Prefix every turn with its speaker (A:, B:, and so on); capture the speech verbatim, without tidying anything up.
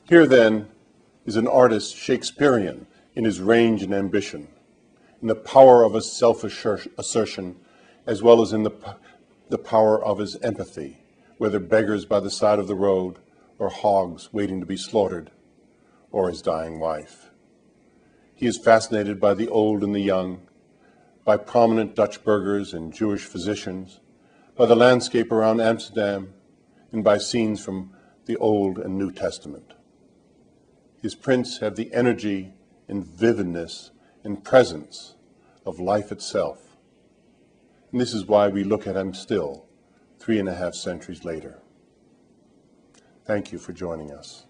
A: Here, then, is an artist Shakespearean in his range and ambition, in the power of his self-assertion, as well as in the, the power of his empathy, whether beggars by the side of the road, or hogs waiting to be slaughtered, or his dying wife. He is fascinated by the old and the young, by prominent Dutch burghers and Jewish physicians, by the landscape around Amsterdam, and by scenes from the Old and New Testament. His prints have the energy and vividness and presence of life itself. And this is why we look at him still, three and a half centuries later. Thank you for joining us.